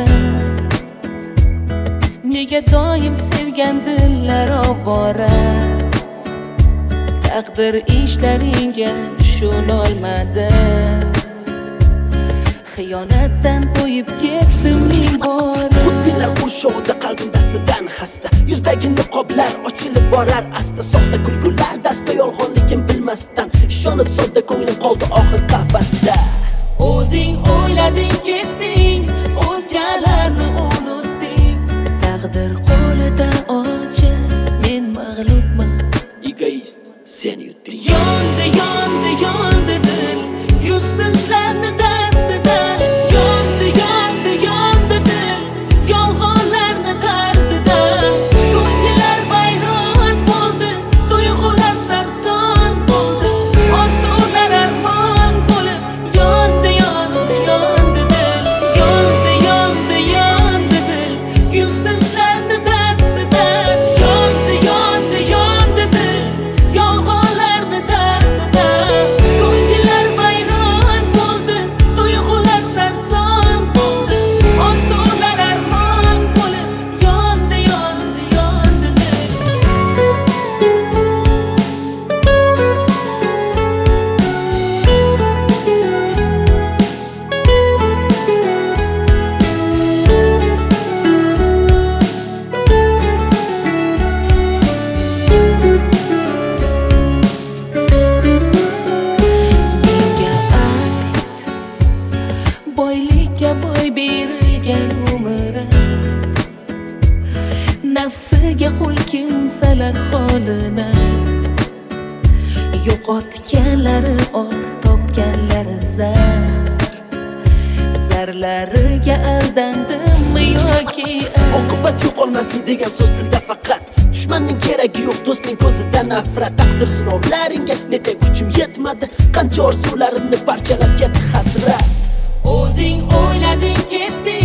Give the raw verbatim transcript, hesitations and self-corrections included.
Nega doim sevgan dillar ovora, taqdir ishlaringga tushunolmadi. Xiyonatdan to'yib ketdim ming bora. Xudbinlar qurshovida qalbim dastidan xasta. Yuzdagi niqoblar ochilib borar asta. Soxta kulgular dasta yolg'onligim bilmasdan. Ishonib sodda ko'nglim qoldi oxir qafasda. O'zing o'ylading ketding, o'zgalarni unutding. Taqdir qo'lida ojiz, men mag'lubman. Egoist, sen yutding. Yondi, yondi, yondi dil, yuzsizlarni dastidan. Yondi, yondi, yondi dil, yolg'onlarni tardidan. To'ngilar vayron bo'ldi, tuyg'ular sarson bo'ldi. Orzular armon bo'lib, yondi, yondi, yondi dil. Yondi, yondi, yondi dil, yuzsizlarni dastidan. Yondi, yondi, yondi dil, yolg'onlarni tardidan. To'ngilar vayron bo'ldi, tuyg'ular sarson bo'ldi. Orzular armon bo'lib, yondi, yondi, yondi dil. Menga ayt, boylikka boy berilgan umri, nafsiga qul kimsalar holini. Yo'qotganlari or, topganlari zar. Zarlariga aldandimmi yoki Oqibat yo'qolmasin degan so'z tilda faqat. Dushmanning keragi yo'q, do'stning ko'zida nafrat. Taqdir sinovlaringga nega kuchim yetmadi. Qancha orzularimni parchalab ketdi hasrat. o'zing o'ylading ketding.